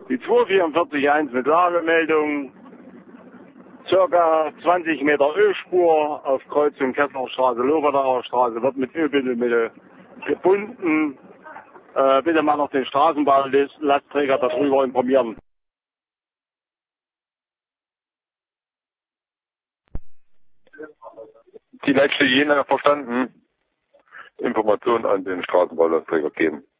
Die 2441 mit Lagemeldung, circa 20 Meter Ölspur auf Kreuzung Kesslerstraße, Loberdacher Straße, wird mit Ölbindemittel gebunden. Bitte mal noch den Straßenbahnlastträger darüber informieren. Die letzte Jena verstanden. Informationen an den Straßenbaulastträger geben.